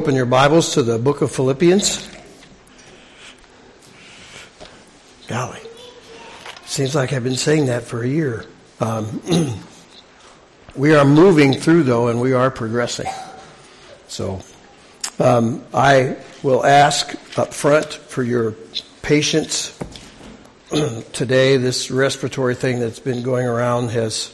open your Bibles to the book of Philippians. Golly, seems like I've been saying that for a year. We are moving through, though, and we are progressing. So I will ask up front for your patience. Today, this respiratory thing that's been going around has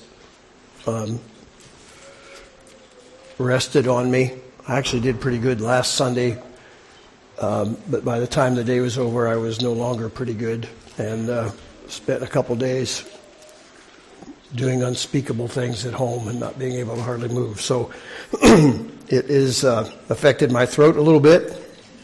rested on me. I actually did pretty good last Sunday, but by the time the day was over, I was no longer pretty good, and spent a couple days doing unspeakable things at home and not being able to hardly move. So it is affected my throat a little bit.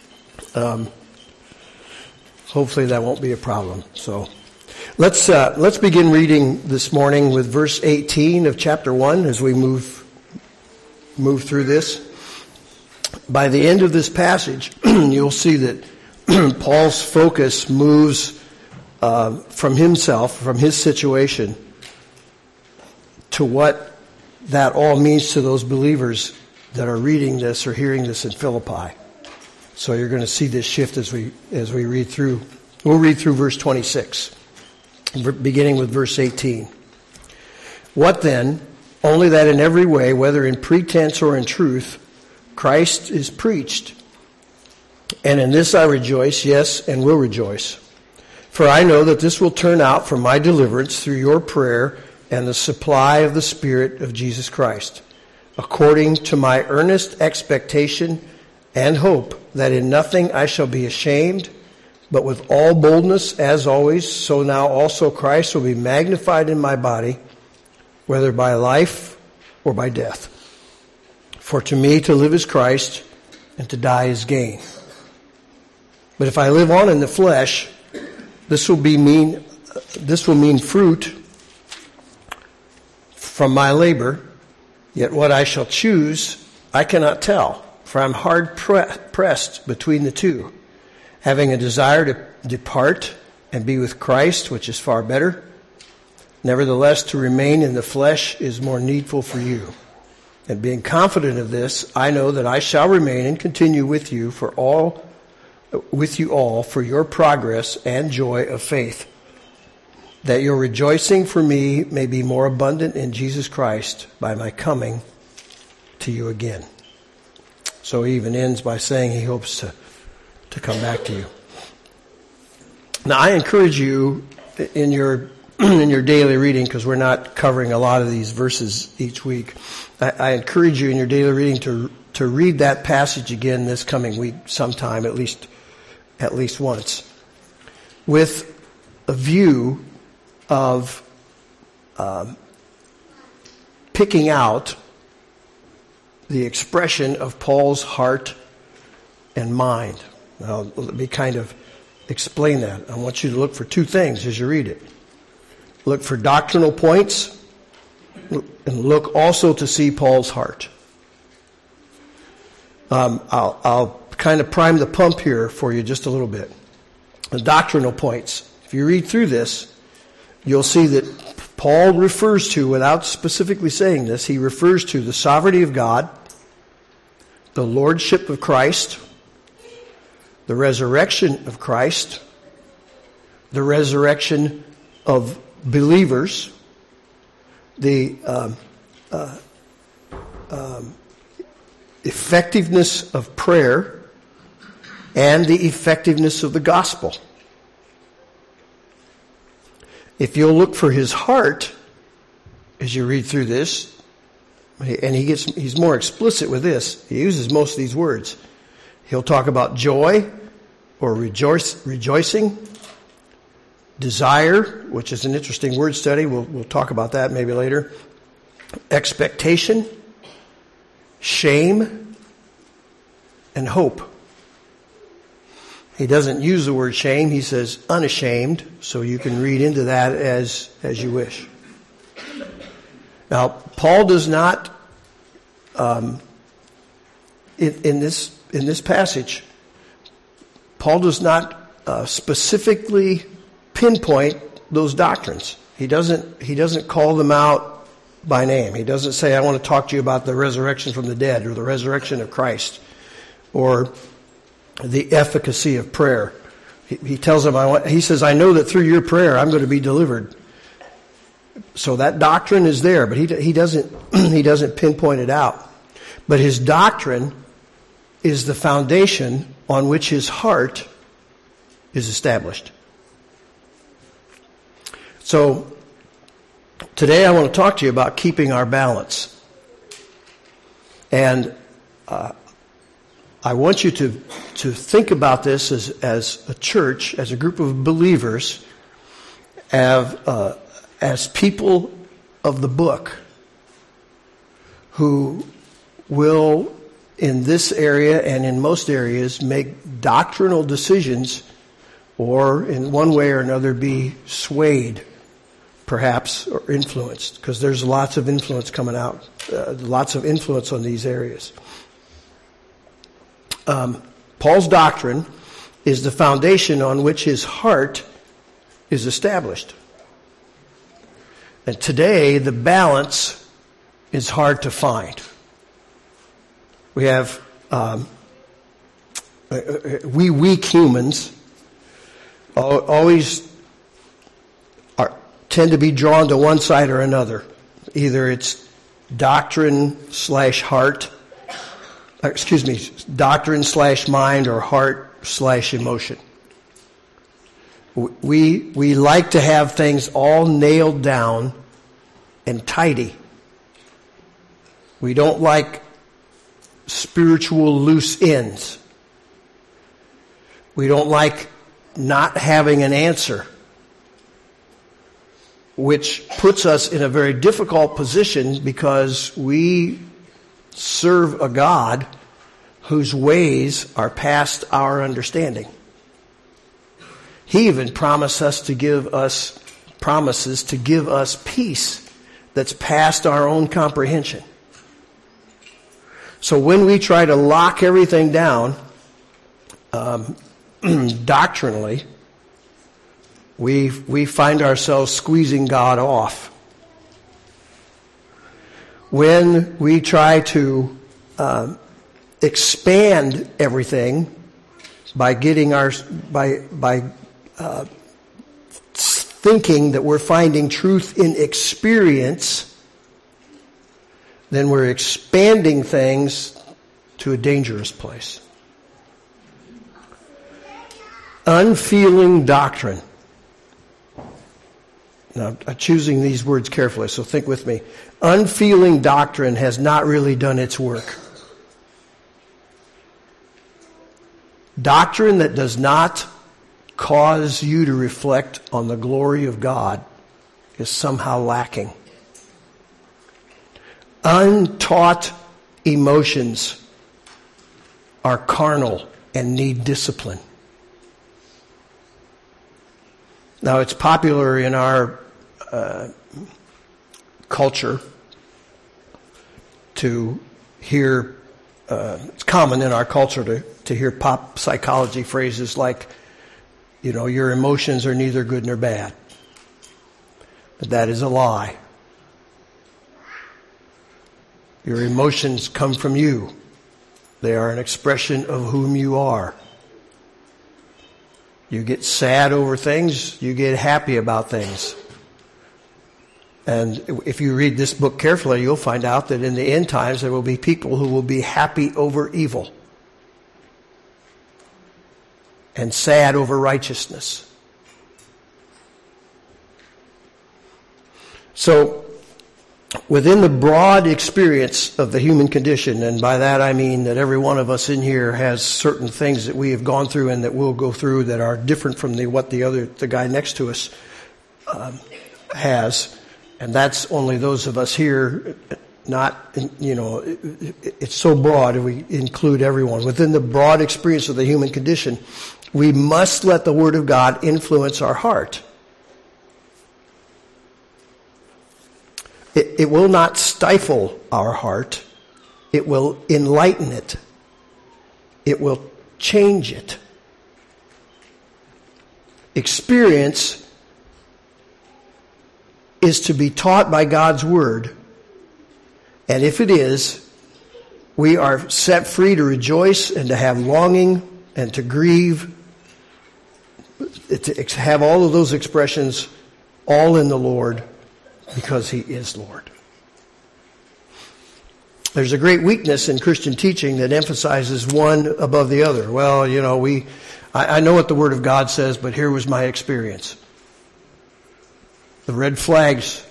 Hopefully that won't be a problem. So let's begin reading this morning with verse 18 of chapter 1 as we move through this. By the end of this passage, you'll see that Paul's focus moves from himself, from his situation, to what that all means to those believers that are reading this or hearing this in Philippi. So you're going to see this shift as we read through. We'll read through verse 26, beginning with verse 18. What then? Only that in every way, whether in pretense or in truth, Christ is preached. And in this I rejoice, yes, and will rejoice. For I know that this will turn out for my deliverance through your prayer and the supply of the Spirit of Jesus Christ, according to my earnest expectation and hope that in nothing I shall be ashamed, but with all boldness, as always, so now also Christ will be magnified in my body, whether by life or by death. For to me to live is Christ, and to die is gain. But if I live on in the flesh, this will mean fruit from my labor. Yet what I shall choose, I cannot tell, for I'm hard pressed between the two, having a desire to depart and be with Christ, which is far better. Nevertheless, to remain in the flesh is more needful for you. And being confident of this, I know that I shall remain and continue with you all for your progress and joy of faith, that your rejoicing for me may be more abundant in Jesus Christ by my coming to you again. So he even ends by saying he hopes to come back to you. Now, I encourage you in your daily reading, because we're not covering a lot of these verses each week, I encourage you in your daily reading to read that passage again this coming week sometime, at least once, with a view of picking out the expression of Paul's heart and mind. Now, let me kind of explain that. I want you to look for two things as you read it. Look for doctrinal points, and look also to see Paul's heart. I'll kind of prime the pump here for you just a little bit. The doctrinal points. If you read through this, you'll see that Paul refers to, without specifically saying this, he refers to the sovereignty of God, the lordship of Christ, the resurrection of Christ, the resurrection of believers, the effectiveness of prayer, and the effectiveness of the gospel. If you'll look for his heart as you read through this, and he's more explicit with this, he uses most of these words. He'll talk about joy or rejoicing, desire, which is an interesting word study. We'll talk about that maybe later. Expectation, shame, and hope. He doesn't use the word shame. He says unashamed, so you can read into that as you wish. Now, Paul does not, in this passage, Paul does not specifically pinpoint those doctrines. He doesn't call them out by name. He doesn't say, I want to talk to you about the resurrection from the dead or the resurrection of Christ. or the efficacy of prayer. He tells them, he says, I know that through your prayer I'm going to be delivered. So that doctrine is there, but he doesn't pinpoint it out. But his doctrine is the foundation on which his heart is established. So today I want to talk to you about keeping our balance. And I want you to think about this as a church, as a group of believers, as people of the book who will, in this area and in most areas, make doctrinal decisions, or in one way or another be swayed, perhaps, or influenced, because there's lots of influence coming out, lots of influence on these areas. Paul's doctrine is the foundation on which his heart is established. And today, the balance is hard to find. We have, we weak humans always tend to be drawn to one side or another. Either it's doctrine/heart, doctrine/mind, or heart/emotion. We like to have things all nailed down and tidy. We don't like spiritual loose ends. We don't like not having an answer, which puts us in a very difficult position because we serve a God whose ways are past our understanding. He even promises to give us peace that's past our own comprehension. So when we try to lock everything down doctrinally, we find ourselves squeezing God off. When we try to expand everything by thinking that we're finding truth in experience, then we're expanding things to a dangerous place. Unfeeling doctrine. Now, I'm choosing these words carefully, so think with me. Unfeeling doctrine has not really done its work. Doctrine that does not cause you to reflect on the glory of God is somehow lacking. Untaught emotions are carnal and need discipline. Now, it's popular in our culture to hear, it's common in our culture to hear pop psychology phrases like, your emotions are neither good nor bad. But that is a lie. Your emotions come from you. They are an expression of whom you are. You get sad over things, you get happy about things. And if you read this book carefully, you'll find out that in the end times there will be people who will be happy over evil and sad over righteousness. So, within the broad experience of the human condition, and by that I mean that every one of us in here has certain things that we have gone through and that we'll go through that are different from what the guy next to us has, and that's only those of us here. It's so broad, we include everyone. Within the broad experience of the human condition, we must let the Word of God influence our heart. It will not stifle our heart. It will enlighten it. It will change it. Experience is to be taught by God's Word. And if it is, We are set free to rejoice and to have longing and to grieve, to have all of those expressions all in the Lord because He is Lord. There's a great weakness in Christian teaching that emphasizes one above the other. Well, I know what the Word of God says, but here was my experience. The red flags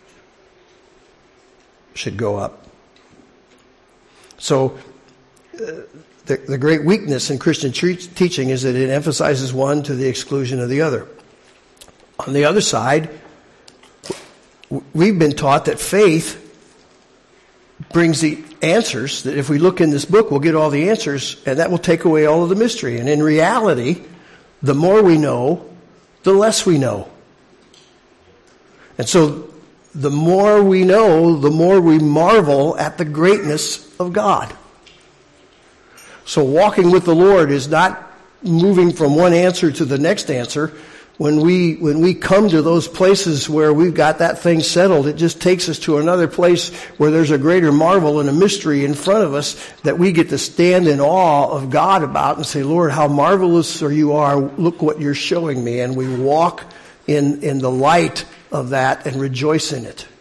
should go up. So the great weakness in Christian teaching is that it emphasizes one to the exclusion of the other. On the other side, we've been taught that faith brings the answers, that if we look in this book, we'll get all the answers, and that will take away all of the mystery. And in reality, the more we know, the less we know. And so the more we know, the more we marvel at the greatness of God. So walking with the Lord is not moving from one answer to the next answer. When we come to those places where we've got that thing settled, it just takes us to another place where there's a greater marvel and a mystery in front of us that we get to stand in awe of God about and say, Lord, how marvelous you are. Look what you're showing me. And we walk in the light of that and rejoice in it.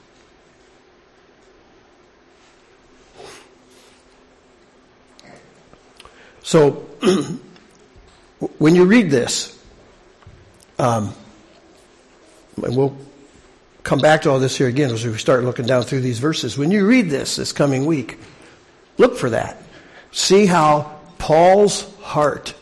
So, when you read this, and we'll come back to all this here again as we start looking down through these verses. When you read this coming week, look for that. See how Paul's heart,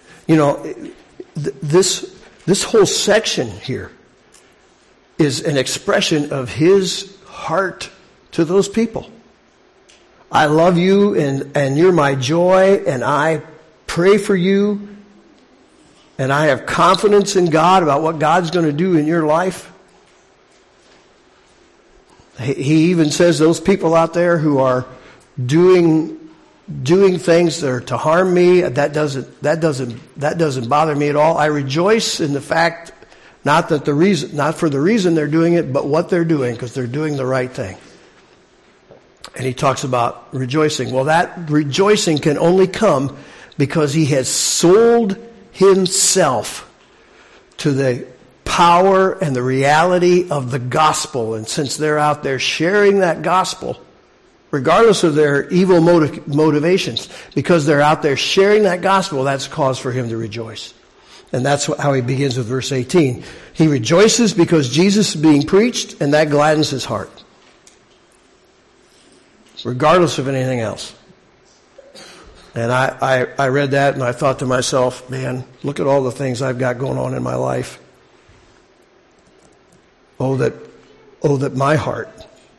this whole section here is an expression of his heart to those people. I love you and you're my joy, and I pray for you, and I have confidence in God about what God's going to do in your life. He even says those people out there who are doing things that are to harm me, that doesn't bother me at all. I rejoice in the fact not for the reason they're doing it, but what they're doing, because they're doing the right thing. And he talks about rejoicing. Well, that rejoicing can only come because he has sold himself to the power and the reality of the gospel. And since they're out there sharing that gospel, regardless of their evil motivations, because they're out there sharing that gospel, that's cause for him to rejoice. And that's how he begins with verse 18. He rejoices because Jesus is being preached, and that gladdens his heart, regardless of anything else. And I read that and I thought to myself, man, look at all the things I've got going on in my life. Oh, that my heart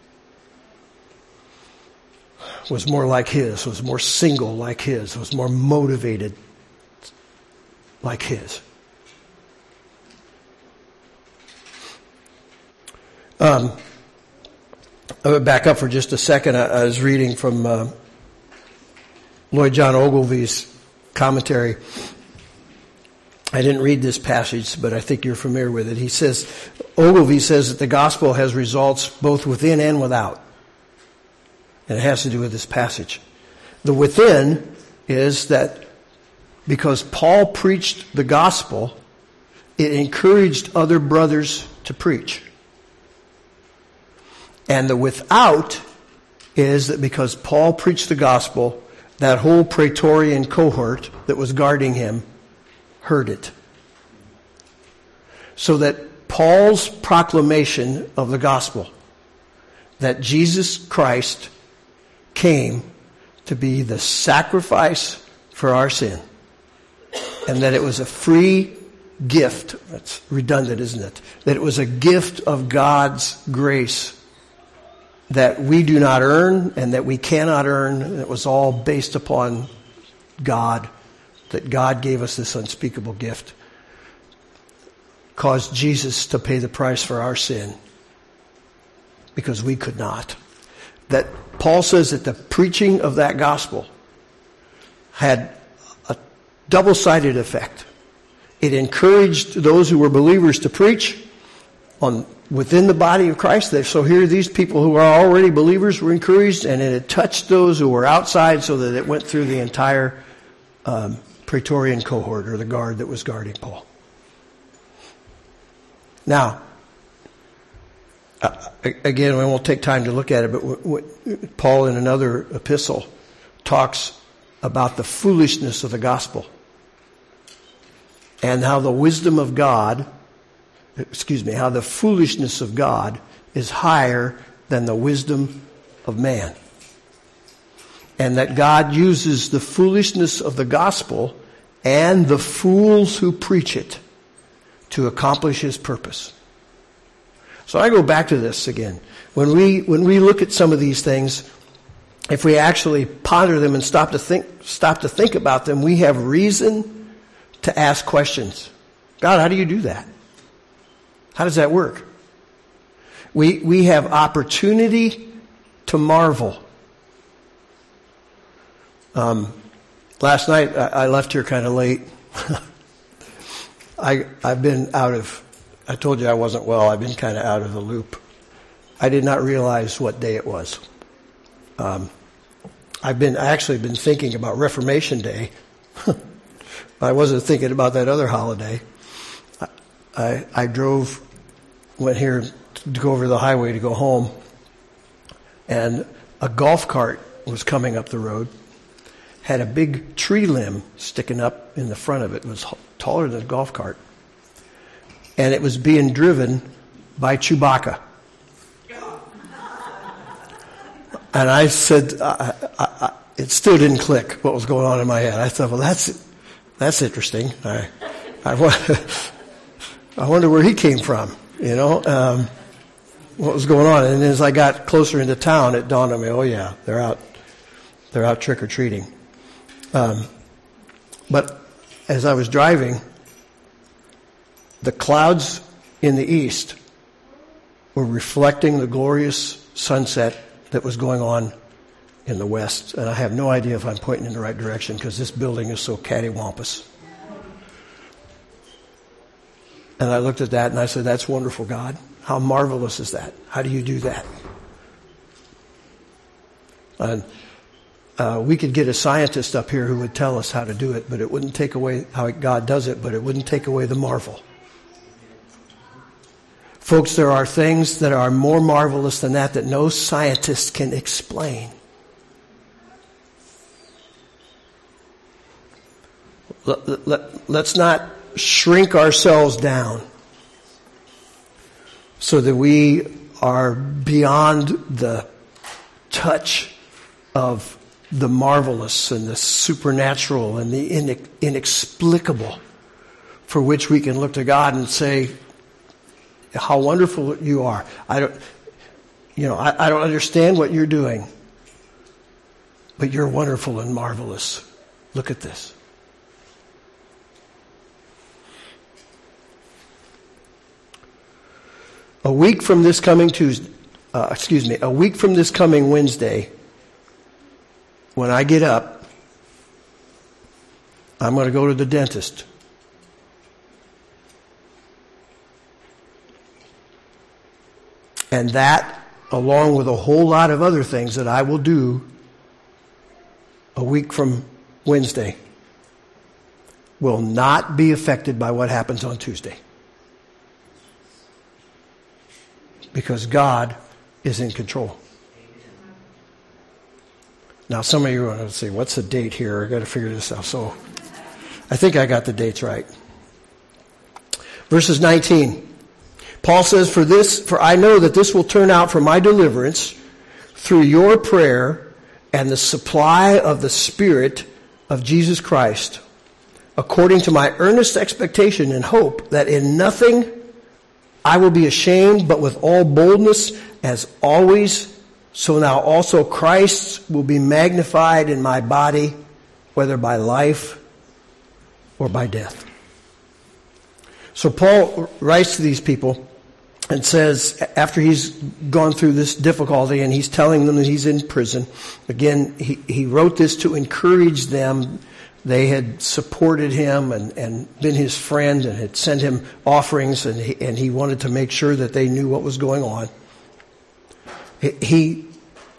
was more like his, was more single like his, was more motivated like his. I'm going to back up for just a second. I was reading from Lloyd John Ogilvy's commentary. I didn't read this passage, but I think you're familiar with it. Ogilvy says that the gospel has results both within and without. And it has to do with this passage. The within is that because Paul preached the gospel, it encouraged other brothers to preach. And the without is that because Paul preached the gospel, that whole Praetorian cohort that was guarding him heard it. So that Paul's proclamation of the gospel, that Jesus Christ came to be the sacrifice for our sin, and that it was a free gift. That's redundant, isn't it? That it was a gift of God's grace that we do not earn and that we cannot earn. It was all based upon God, that God gave us this unspeakable gift. Caused Jesus to pay the price for our sin because we could not. That Paul says that the preaching of that gospel had a double-sided effect. It encouraged those who were believers to preach, within the body of Christ. So here these people who are already believers were encouraged, and it touched those who were outside so that it went through the entire Praetorian cohort, or the guard that was guarding Paul. Now, again, we won't take time to look at it, but Paul in another epistle talks about the foolishness of the gospel and how the wisdom of God, how the foolishness of God is higher than the wisdom of man. And that God uses the foolishness of the gospel and the fools who preach it to accomplish his purpose. So I go back to this again. When we look at some of these things, if we actually ponder them and stop to think about them, we have reason to ask questions. God, how do you do that? How does that work? We have opportunity to marvel. Last night I left here kind of late. I've been I told you I wasn't well. I've been kind of out of the loop. I did not realize what day it was. I've actually been thinking about Reformation Day. I wasn't thinking about that other holiday. I went here to go over the highway to go home, and a golf cart was coming up the road, had a big tree limb sticking up in the front of it. It was taller than a golf cart. And it was being driven by Chewbacca. And I said, it still didn't click what was going on in my head. I thought, well, that's interesting. I wonder where he came from, what was going on. And as I got closer into town, it dawned on me, oh yeah, they're out trick-or-treating. But as I was driving, the clouds in the east were reflecting the glorious sunset that was going on in the west. And I have no idea if I'm pointing in the right direction because this building is so cattywampus. And I looked at that and I said, that's wonderful, God. How marvelous is that? How do you do that? And we could get a scientist up here who would tell us how to do it, but it wouldn't take away how God does it, but it wouldn't take away the marvel. Folks, there are things that are more marvelous than that no scientist can explain. Let's not shrink ourselves down so that we are beyond the touch of the marvelous and the supernatural and the inexplicable, for which we can look to God and say, how wonderful you are. I don't understand what you're doing, but you're wonderful and marvelous. Look at this. A week from this coming Wednesday, when I get up, I'm going to go to the dentist. And that, along with a whole lot of other things that I will do a week from Wednesday, will not be affected by what happens on Tuesday. Because God is in control. Now, some of you are going to say, what's the date here? I've got to figure this out. So, I think I got the dates right. Verses 19. Paul says, for I know that this will turn out for my deliverance through your prayer and the supply of the Spirit of Jesus Christ, according to my earnest expectation and hope that in nothing I will be ashamed, but with all boldness, as always, so now also Christ will be magnified in my body, whether by life or by death. So Paul writes to these people and says, after he's gone through this difficulty and he's telling them that he's in prison, again, he wrote this to encourage them They had supported him and been his friend and had sent him offerings, and he wanted to make sure that they knew what was going on. He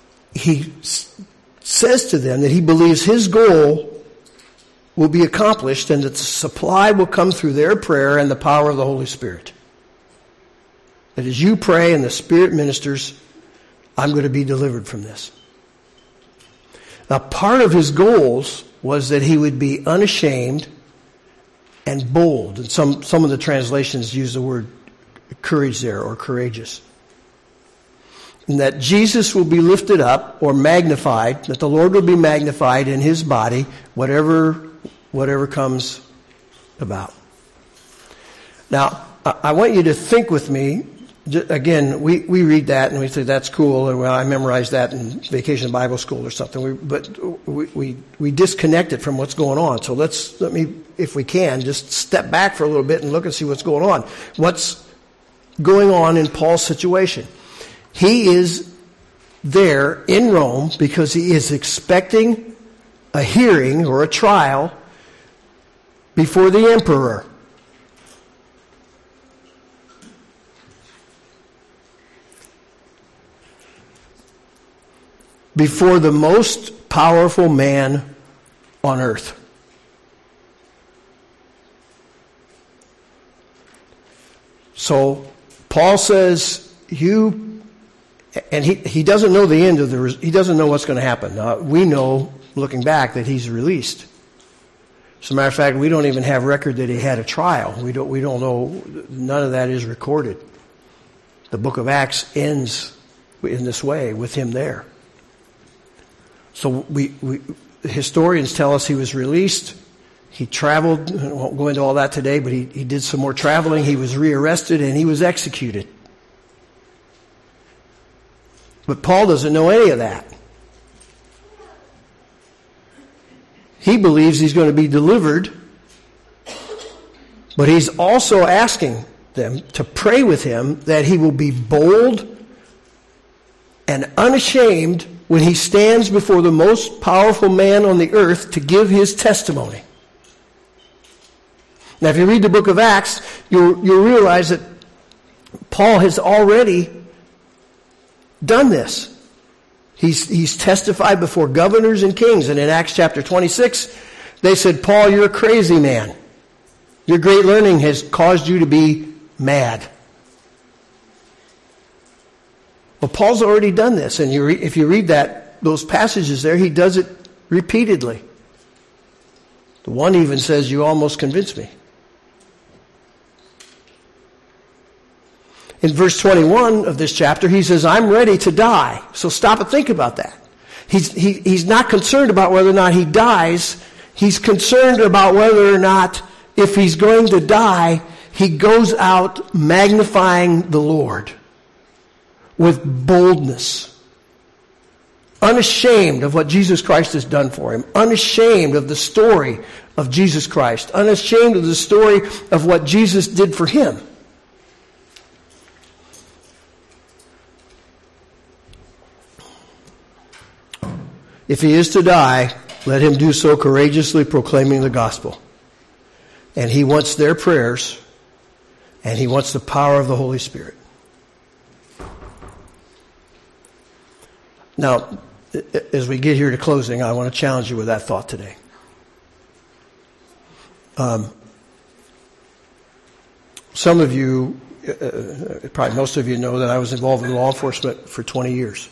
says to them that he believes his goal will be accomplished and that the supply will come through their prayer and the power of the Holy Spirit. That as you pray and the Spirit ministers, I'm going to be delivered from this. Now, part of his goals was that he would be unashamed and bold. And some of the translations use the word courage there, or courageous. And that Jesus will be lifted up or magnified, that the Lord will be magnified in his body, whatever comes about. Now, I want you to think with me. Again, we read that and we say that's cool, and well, I memorized that in Vacation Bible School or something. But we disconnect it from what's going on. So let me, if we can, just step back for a little bit and look and see what's going on. What's going on in Paul's situation? He is there in Rome because he is expecting a hearing or a trial before the emperor. Before the most powerful man on earth. So Paul says, and he doesn't know the end of he doesn't know what's going to happen. We know, looking back, that he's released. As a matter of fact, we don't even have record that he had a trial. We don't know. None of that is recorded. The book of Acts ends in this way, with him there. So historians tell us he was released. He traveled. I won't go into all that today, but he did some more traveling. He was rearrested and he was executed. But Paul doesn't know any of that. He believes he's going to be delivered, but he's also asking them to pray with him that he will be bold and unashamed when he stands before the most powerful man on the earth to give his testimony. Now, if you read the book of Acts, you'll realize that Paul has already done this. He's testified before governors and kings. And in Acts chapter 26, they said, Paul, you're a crazy man. Your great learning has caused you to be mad. Well, Paul's already done this. And if you read those passages there, he does it repeatedly. The one even says, you almost convinced me. In verse 21 of this chapter, he says, I'm ready to die. So stop and think about that. He's not concerned about whether or not he dies. He's concerned about whether or not, if he's going to die, he goes out magnifying the Lord with boldness. Unashamed of what Jesus Christ has done for him. Unashamed of the story of Jesus Christ. Unashamed of the story of what Jesus did for him. If he is to die, let him do so courageously proclaiming the gospel. And he wants their prayers, and he wants the power of the Holy Spirit. Now, as we get here to closing, I want to challenge you with that thought today. Some of you, probably most of you know that I was involved in law enforcement for 20 years.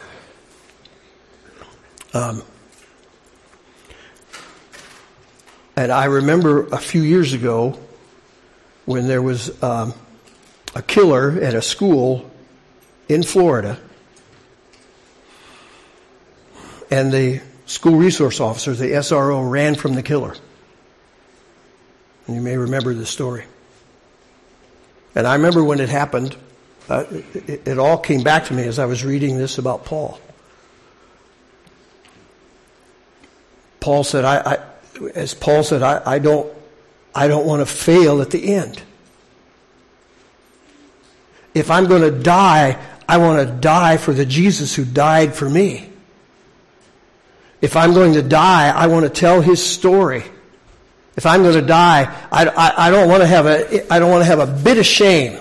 And I remember a few years ago when there was a killer at a school in Florida, and the school resource officer, the SRO, ran from the killer. And you may remember the story. And I remember when it happened, it all came back to me as I was reading this about Paul. Paul said, I don't want to fail at the end. If I'm going to die, I want to die for the Jesus who died for me. If I'm going to die, I want to tell his story. If I'm going to die, I don't want to have a bit of shame.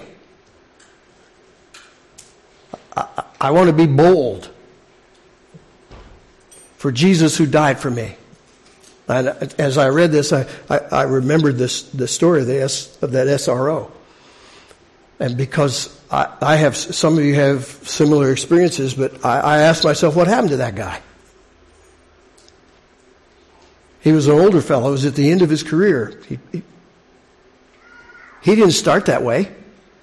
I want to be bold for Jesus who died for me. And as I read this, I remembered the story of that SRO. And because I have, some of you have similar experiences, but I asked myself, what happened to that guy? He was an older fellow. He was at the end of his career. He didn't start that way.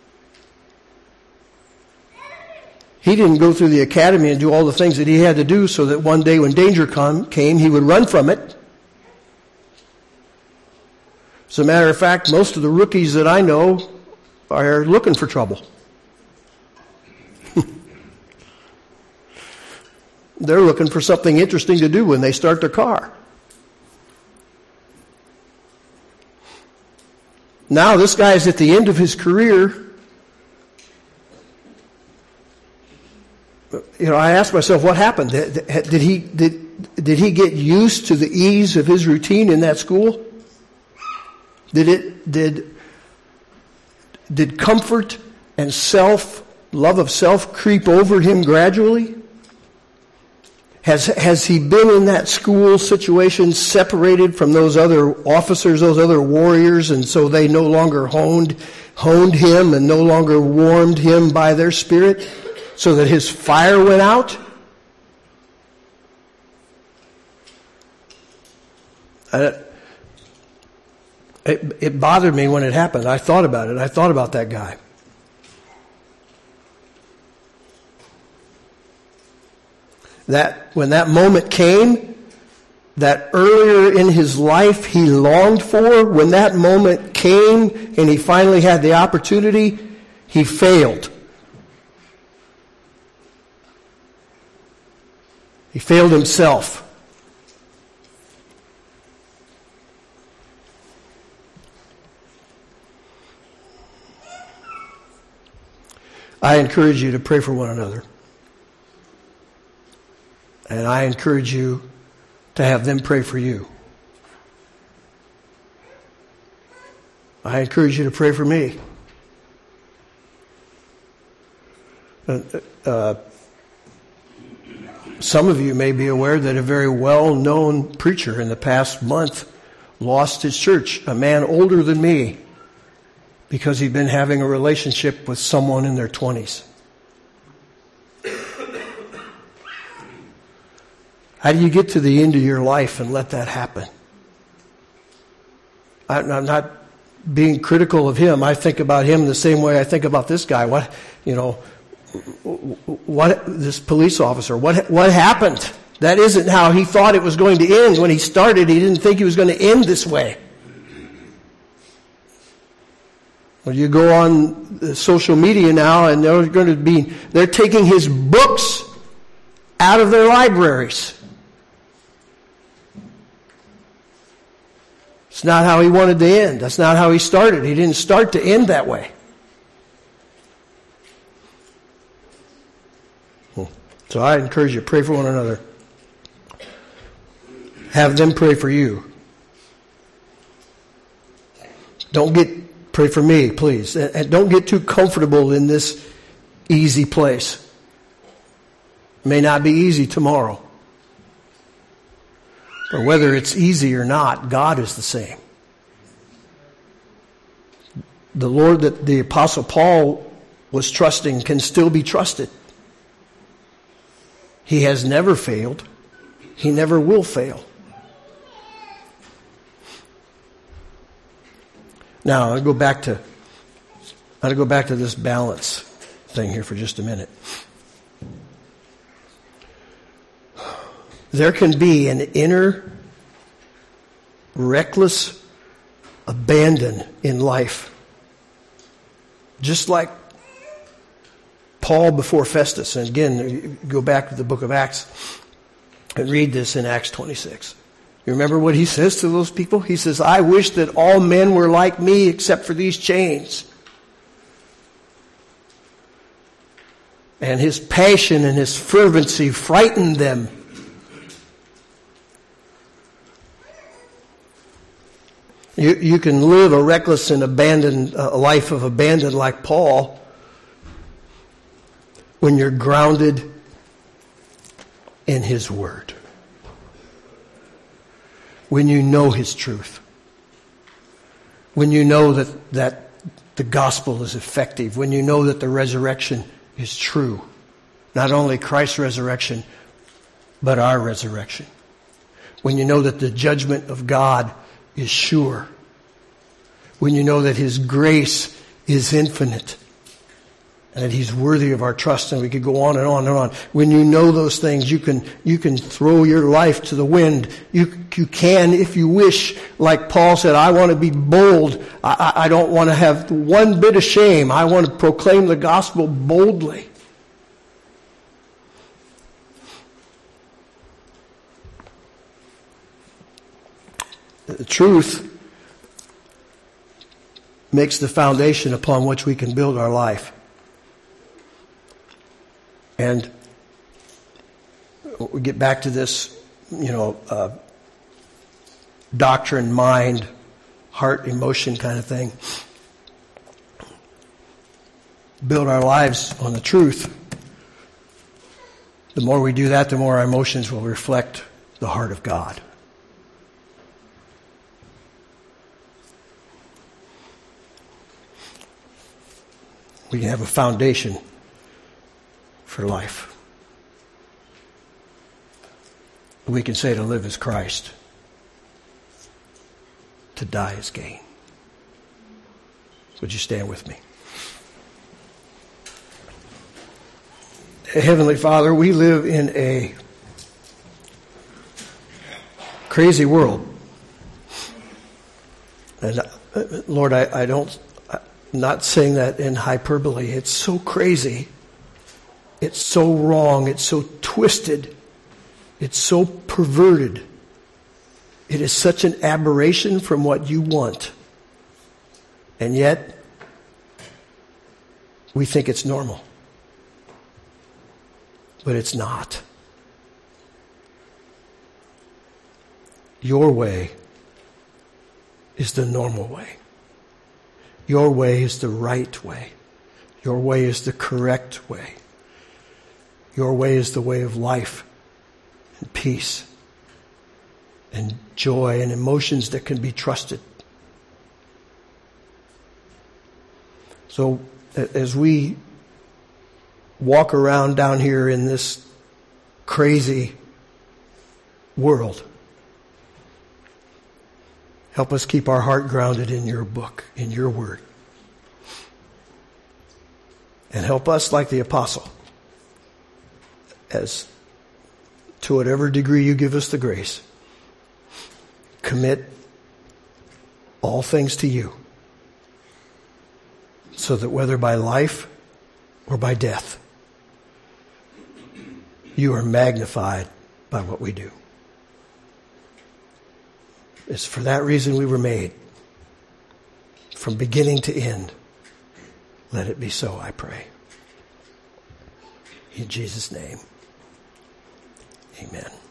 He didn't go through the academy and do all the things that he had to do so that one day when danger came, he would run from it. As a matter of fact, most of the rookies that I know are looking for trouble. They're looking for something interesting to do when they start their car. Now this guy is at the end of his career. I asked myself, what happened? Did he get used to the ease of his routine in that school? Did comfort and love of self creep over him gradually? Has he been in that school situation separated from those other officers, those other warriors, and so they no longer honed him and no longer warmed him by their spirit so that his fire went out? It bothered me when it happened. I thought about it. I thought about that guy. That when that moment came, that earlier in his life he longed for, when that moment came and he finally had the opportunity, he failed. He failed himself. I encourage you to pray for one another. And I encourage you to have them pray for you. I encourage you to pray for me. Some of you may be aware that a very well-known preacher in the past month lost his church, a man older than me, because he'd been having a relationship with someone in their 20s. How do you get to the end of your life and let that happen? I'm not being critical of him. I think about him the same way I think about this guy. What this police officer, what happened? That isn't how he thought it was going to end. When he started, he didn't think he was going to end this way. Well, you go on social media now and they're taking his books out of their libraries. It's not how he wanted to end. That's not how he started. He didn't start to end that way. So I encourage you, pray for one another. Have them pray for you. Pray for me, please. And don't get too comfortable in this easy place. It may not be easy tomorrow. But whether it's easy or not, God is the same. The Lord that the Apostle Paul was trusting can still be trusted. He has never failed. He never will fail. Now, I'll go back to this balance thing here for just a minute. There can be an inner reckless abandon in life. Just like Paul before Festus. And again, go back to the book of Acts and read this in Acts 26. You remember what he says to those people? He says, I wish that all men were like me except for these chains. And his passion and his fervency frightened them. You can live a reckless and abandoned a life of abandon like Paul when you're grounded in His Word. When you know His truth. When you know that the gospel is effective. When you know that the resurrection is true. Not only Christ's resurrection, but our resurrection. When you know that the judgment of God is sure. When you know that His grace is infinite. And that He's worthy of our trust, and we could go on and on and on. When you know those things, you can throw your life to the wind. You can, if you wish, like Paul said, I want to be bold. I don't want to have one bit of shame. I want to proclaim the gospel boldly. The truth makes the foundation upon which we can build our life. And we get back to this, doctrine, mind, heart, emotion kind of thing. Build our lives on the truth. The more we do that, the more our emotions will reflect the heart of God. We can have a foundation for life. We can say to live is Christ, to die is gain. Would you stand with me? Heavenly Father, we live in a crazy world. And Lord, I'm not saying that in hyperbole. It's so crazy. It's so wrong. It's so twisted. It's so perverted. It is such an aberration from what you want. And yet, we think it's normal. But it's not. Your way is the normal way. Your way is the right way. Your way is the correct way. Your way is the way of life and peace and joy and emotions that can be trusted. So as we walk around down here in this crazy world, help us keep our heart grounded in your book, in your word. And help us, like the apostle, as to whatever degree you give us the grace, commit all things to you, so that whether by life or by death, you are magnified by what we do. It's for that reason we were made, from beginning to end. Let it be so, I pray. In Jesus' name, amen.